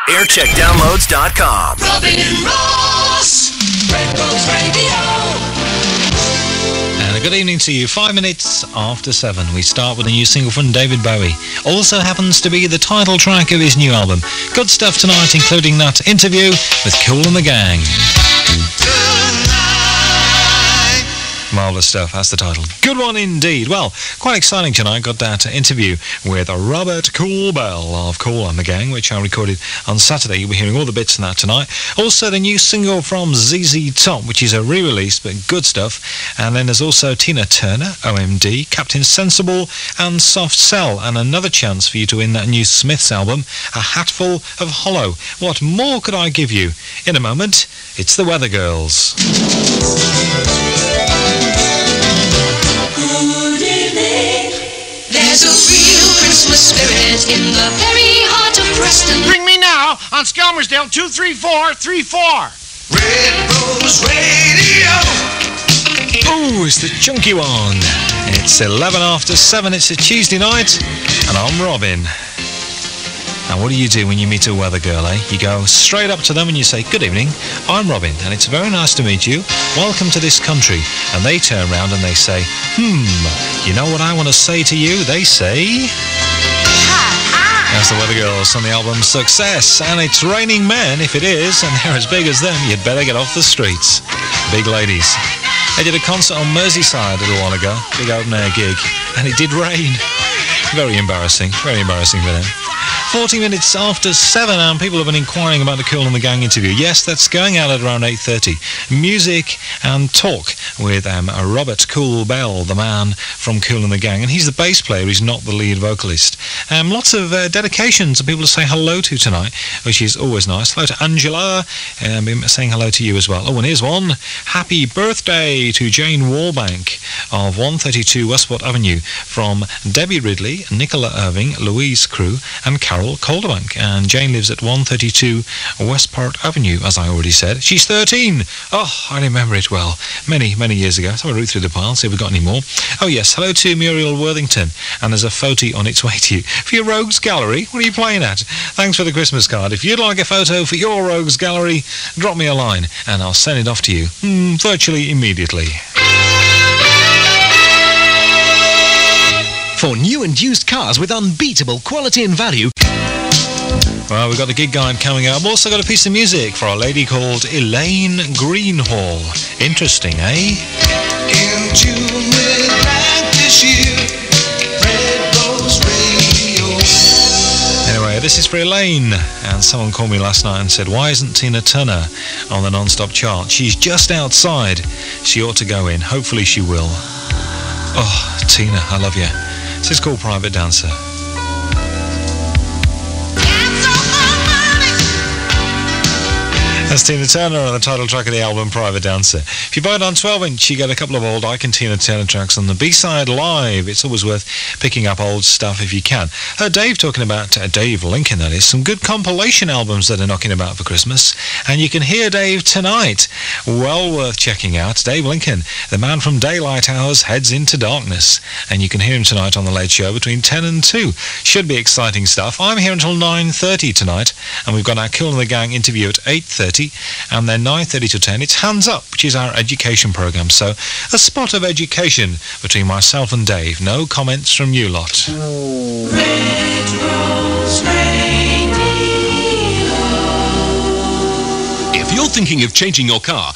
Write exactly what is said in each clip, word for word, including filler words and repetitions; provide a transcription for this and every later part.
aircheck downloads dot com. Robin Ross, Red Rose Radio. And a good evening to you. Five minutes after seven. We start with a new single from David Bowie. Also happens to be the title track of his new album. Good stuff tonight, including that interview with Kool and the Gang. Marvellous stuff, that's the title. Good one indeed. Well, quite exciting tonight. Got that interview with Robert Kool Bell of Kool and the Gang, which I recorded on Saturday. You'll be hearing all the bits of that tonight. Also, the new single from Z Z Top, which is a re-release, but good stuff. And then there's also Tina Turner, O M D, Captain Sensible, and Soft Cell. And another chance for you to win that new Smiths album, A Hatful of Hollow. What more could I give you? In a moment, it's the Weather Girls. Good evening. There's a real Christmas spirit in the very heart of Preston. Ring me now on Skelmersdale two three four three four. Red Rose Radio. Ooh, it's the chunky one. It's eleven after seven. It's a Tuesday night, and I'm Robin. Now, what do you do when you meet a weather girl, eh? You go straight up to them and you say, "Good evening, I'm Robin, and it's very nice to meet you. Welcome to this country." And they turn around and they say, "Hmm, you know what I want to say to you?" They say... That's the Weather Girls on the album Success. And it's raining men. If it is, and they're as big as them, you'd better get off the streets. Big ladies. They did a concert on Merseyside a little while ago, big open air gig, and it did rain. Very embarrassing, very embarrassing for them. forty minutes after seven, and people have been inquiring about the Kool and the Gang interview. Yes, that's going out at around eight thirty. Music and talk with um, Robert Kool Bell, the man from Kool and the Gang. And he's the bass player, he's not the lead vocalist. Um, lots of uh, dedications and people to say hello to tonight, which is always nice. Hello to Angela, um, saying hello to you as well. Oh, and here's one. Happy birthday to Jane Wallbank of one thirty-two Westport Avenue from Debbie Ridley, Nicola Irving, Louise Crew, and Carol Calderbank. And Jane lives at one thirty-two Westport Avenue, as I already said. She's thirteen. Oh, I remember it well. Many, many years ago. So I'll root through the pile, see if we've got any more. Oh, yes. Hello to Muriel Worthington. And there's a photo on its way to you. For your Rogues Gallery, what are you playing at? Thanks for the Christmas card. If you'd like a photo for your Rogues Gallery, drop me a line and I'll send it off to you mm, virtually immediately. For new and used cars with unbeatable quality and value. Well, we've got the gig guide coming up. I've also got a piece of music for a lady called Elaine Greenhall. Interesting, eh? In tune with back this year, Red Rose Radio. Anyway, this is for Elaine. And someone called me last night and said, why isn't Tina Turner on the non-stop chart? She's just outside. She ought to go in. Hopefully she will. Oh, Tina, I love you. This is called Private Dancer. That's Tina Turner on the title track of the album Private Dancer. If you buy it on twelve inch, you get a couple of old Ike and Tina Turner tracks on the B-side live. It's always worth picking up old stuff if you can. Heard Dave talking about, uh, Dave Lincoln that is, some good compilation albums that are knocking about for Christmas. And you can hear Dave tonight. Well worth checking out. Dave Lincoln, the man from Daylight Hours heads into darkness. And you can hear him tonight on The Late Show between ten and two. Should be exciting stuff. I'm here until nine thirty tonight. And we've got our Kool and the Gang interview at eight thirty. And then nine thirty to ten, it's Hands Up, which is our education programme. So, a spot of education between myself and Dave. No comments from you lot. Red Rose Radio. If you're thinking of changing your car,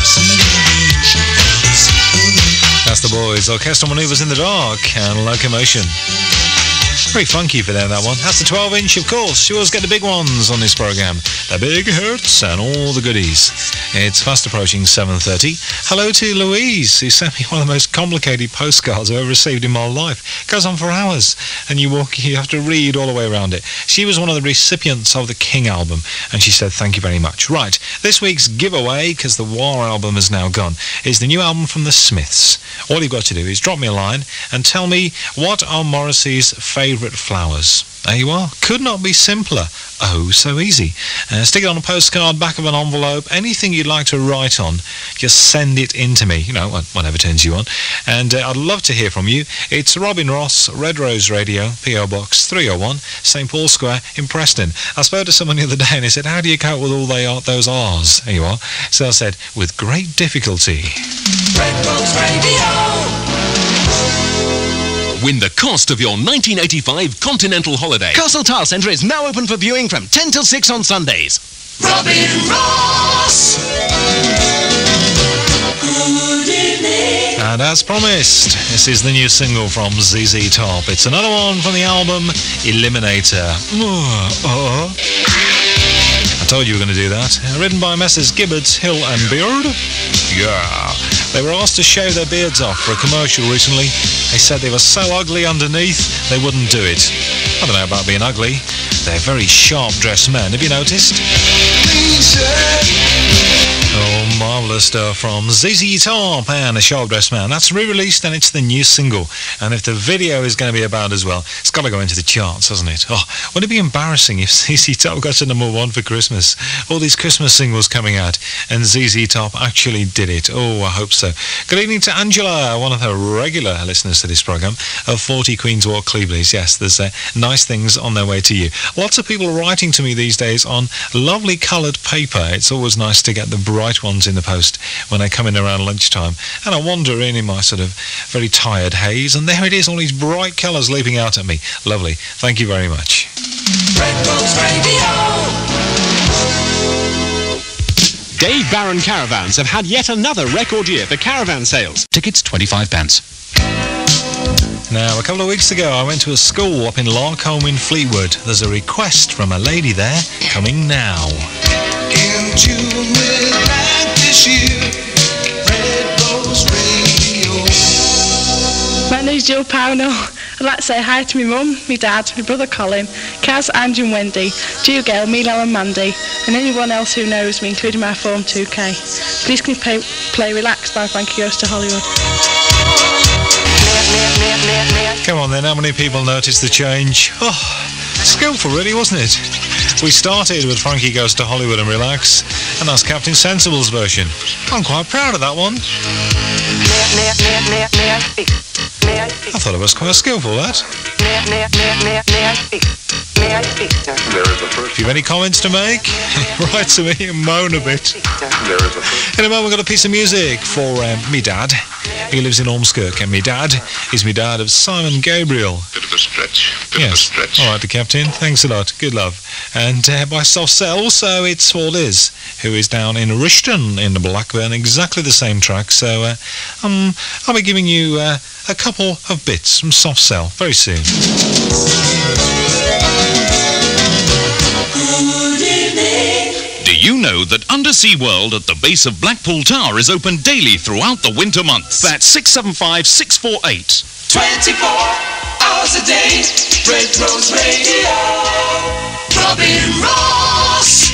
that's the Boys. Orchestral Manoeuvres in the Dark and Locomotion. Pretty funky for them, that one. That's the twelve inch, of course. You always get the big ones on this programme. The big hits and all the goodies. It's fast approaching seven thirty. Hello to Louise, who sent me one of the most complicated postcards I've ever received in my life. It goes on for hours, and you walk, you have to read all the way around it. She was one of the recipients of the King album, and she said thank you very much. Right, this week's giveaway, because the War album is now gone, is the new album from the Smiths. All you've got to do is drop me a line and tell me what are Morrissey's favourite favourite flowers. There you are. Could not be simpler. Oh, so easy. Uh, stick it on a postcard, back of an envelope, anything you'd like to write on, just send it in to me, you know, whatever turns you on. And uh, I'd love to hear from you. It's Robin Ross, Red Rose Radio, P O Box three oh one, St Paul Square in Preston. I spoke to someone the other day and he said, how do you cope with all they are, those R's? There you are. So I said, with great difficulty. Red Rose Radio. Win the cost of your nineteen eighty-five Continental holiday. Castle Tile Centre is now open for viewing from ten till six on Sundays. Robin Ross. Good evening. And as promised, this is the new single from Z Z Top. It's another one from the album Eliminator. Uh, uh. I told you we were going to do that. Written by Messrs Gibbard, Hill and Beard. Yeah. They were asked to shave their beards off for a commercial recently. They said they were so ugly underneath, they wouldn't do it. I don't know about being ugly. They're very sharp-dressed men. Have you noticed? Oh, marvellous stuff from Z Z Top and a sharp-dressed man. That's re-released and it's the new single. And if the video is going to be about as well, it's got to go into the charts, hasn't it? Oh, wouldn't it be embarrassing if Z Z Top got to number one for Christmas? All these Christmas singles coming out and Z Z Top actually did it. Oh, I hope so. Good evening to Angela, one of her regular listeners to this programme, of forty Queen's Walk, Cleveland. Yes, there's uh, nice things on their way to you. Lots of people are writing to me these days on lovely coloured paper. It's always nice to get the bright ones in the post when they come in around lunchtime. And I wander in in my sort of very tired haze, and there it is, all these bright colours leaping out at me. Lovely. Thank you very much. Red Rose Radio. Dave Barron Caravans have had yet another record year for caravan sales. Tickets twenty-five pence. Now, a couple of weeks ago, I went to a school up in Larcombe in Fleetwood. There's a request from a lady there, coming now. In June we're back this year, Red Rose Radio. My name's Jill Pownell. I'd like to say hi to my mum, my dad, my brother Colin, Kaz, Angie and Wendy, Jew Gail, Milo and Mandy, and anyone else who knows me, including my Form two K. Please can you play, play Relax by Frankie Goes to Hollywood. Come on then, how many people noticed the change? Oh, skillful really, wasn't it? We started with Frankie Goes to Hollywood and Relax, and that's Captain Sensible's version. I'm quite proud of that one. I thought it was quite skillful, that. If you've any comments to make, write to me and moan a bit. In a moment, we've got a piece of music for um, me dad. He lives in Ormskirk, and me dad is me dad of Simon Gabriel. Bit of a stretch. Bit yes. of a stretch. All right, the Captain. Thanks a lot. Good love. And uh, by Soft Cell, also it's for Liz, who is down in Rishton in Blackburn. Exactly the same track. So uh, um, I'll be giving you uh, a couple of bits from Soft Cell very soon. Do you know that Undersea World at the base of Blackpool Tower is open daily throughout the winter months? That's six seven five, six four eight. twenty-four hours a day. Red Rose Radio. Robin Ross.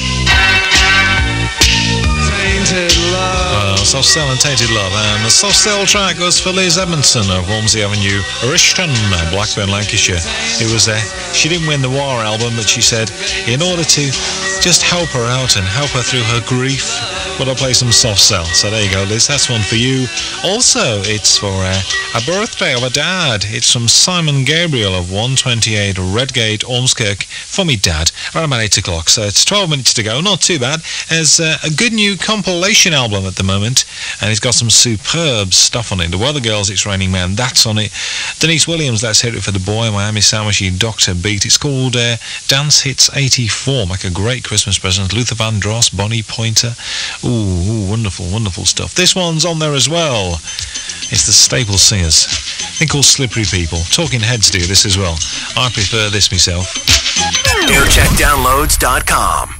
Tainted love. Uh, Soft Cell and Tainted Love. And the Soft Cell track was for Liz Edmondson of Walmsley Avenue, Rishton, Blackburn, Lancashire. It was, uh, she didn't win the War album, but she said, in order to just help her out and help her through her grief, would I play some Soft Cell? So there you go, Liz, that's one for you. Also, it's for uh, a birthday of a dad. It's from Simon Gabriel of one twenty-eight Redgate, Ormskirk, for me dad, around about eight o'clock. So it's twelve minutes to go, not too bad. There's uh, a good new compilation album at the moment, and it's got some superb stuff on it. The Weather Girls, It's Raining Man, that's on it. Denise Williams, Let's Hit It for the Boy, Miami Sandwichy, Doctor Beat. It's called uh, Dance Hits eighty-four, make a great Christmas present. Luther Vandross, Bonnie Pointer. Ooh, ooh, wonderful, wonderful stuff. This one's on there as well. It's the Staple Singers. They're called Slippery People. Talking Heads do this as well. I prefer this myself. aircheck downloads dot com